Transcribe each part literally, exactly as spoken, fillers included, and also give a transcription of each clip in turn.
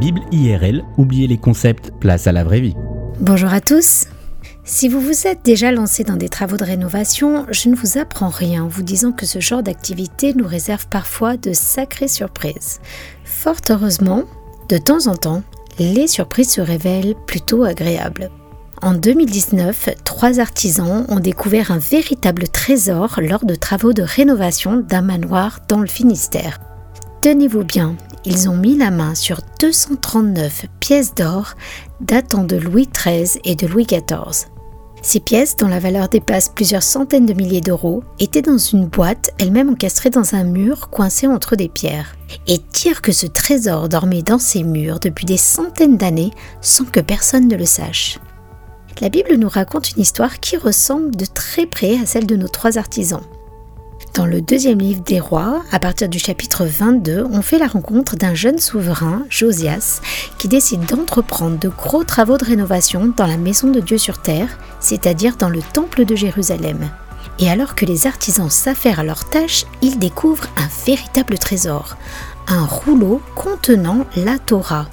Bible I R L, oubliez les concepts, place à la vraie vie. Bonjour à tous. Si vous vous êtes déjà lancé dans des travaux de rénovation, je ne vous apprends rien en vous disant que ce genre d'activité nous réserve parfois de sacrées surprises. Fort heureusement, de temps en temps, les surprises se révèlent plutôt agréables. En deux mille dix-neuf, trois artisans ont découvert un véritable trésor lors de travaux de rénovation d'un manoir dans le Finistère. Tenez-vous bien, ils ont mis la main sur deux cent trente-neuf pièces d'or datant de Louis treize et de Louis quatorze. Ces pièces, dont la valeur dépasse plusieurs centaines de milliers d'euros, étaient dans une boîte, elle-même encastrée dans un mur coincé entre des pierres. Et dire que ce trésor dormait dans ces murs depuis des centaines d'années sans que personne ne le sache. La Bible nous raconte une histoire qui ressemble de très près à celle de nos trois artisans. Dans le deuxième livre des rois, à partir du chapitre vingt-deux, on fait la rencontre d'un jeune souverain, Josias, qui décide d'entreprendre de gros travaux de rénovation dans la maison de Dieu sur terre, c'est-à-dire dans le temple de Jérusalem. Et alors que les artisans s'affairent à leur tâche, ils découvrent un véritable trésor, un rouleau contenant la Torah.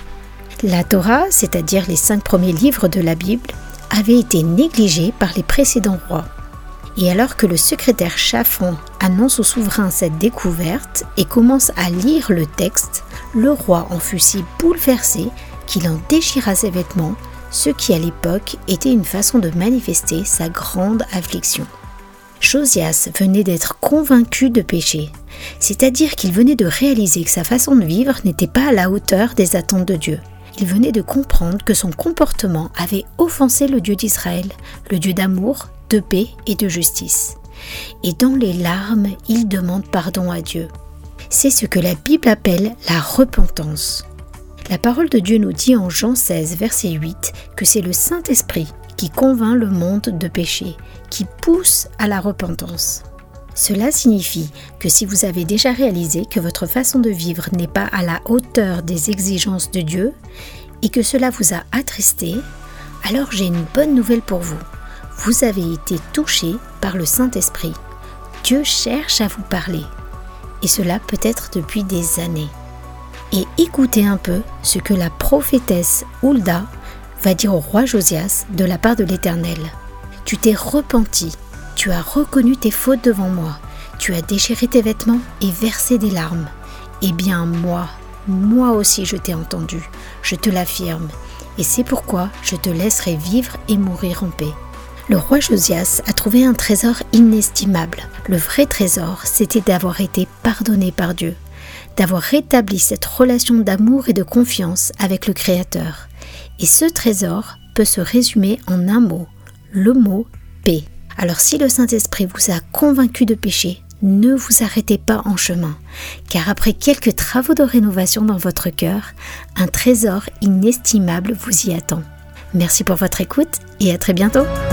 La Torah, c'est-à-dire les cinq premiers livres de la Bible, avait été négligée par les précédents rois. Et alors que le secrétaire Shaphan annonce au souverain cette découverte et commence à lire le texte, le roi en fut si bouleversé qu'il en déchira ses vêtements, ce qui à l'époque était une façon de manifester sa grande affliction. Josias venait d'être convaincu de péché, c'est-à-dire qu'il venait de réaliser que sa façon de vivre n'était pas à la hauteur des attentes de Dieu. Il venait de comprendre que son comportement avait offensé le Dieu d'Israël, le Dieu d'amour, de paix et de justice. Et dans les larmes, il demande pardon à Dieu. C'est ce que la Bible appelle la repentance. La parole de Dieu nous dit en Jean seize, verset huit, que c'est le Saint-Esprit qui convainc le monde de péché, qui pousse à la repentance. Cela signifie que si vous avez déjà réalisé que votre façon de vivre n'est pas à la hauteur des exigences de Dieu et que cela vous a attristé, alors j'ai une bonne nouvelle pour vous. Vous avez été touché par le Saint-Esprit. Dieu cherche à vous parler, et cela peut être depuis des années. Et écoutez un peu ce que la prophétesse Hulda va dire au roi Josias de la part de l'Éternel. Tu t'es repenti, tu as reconnu tes fautes devant moi, tu as déchiré tes vêtements et versé des larmes. Eh bien moi, moi aussi je t'ai entendu, je te l'affirme, et c'est pourquoi je te laisserai vivre et mourir en paix. Le roi Josias a trouvé un trésor inestimable. Le vrai trésor, c'était d'avoir été pardonné par Dieu, d'avoir rétabli cette relation d'amour et de confiance avec le Créateur. Et ce trésor peut se résumer en un mot, le mot paix. Alors si le Saint-Esprit vous a convaincu de péché, ne vous arrêtez pas en chemin, car après quelques travaux de rénovation dans votre cœur, un trésor inestimable vous y attend. Merci pour votre écoute et à très bientôt.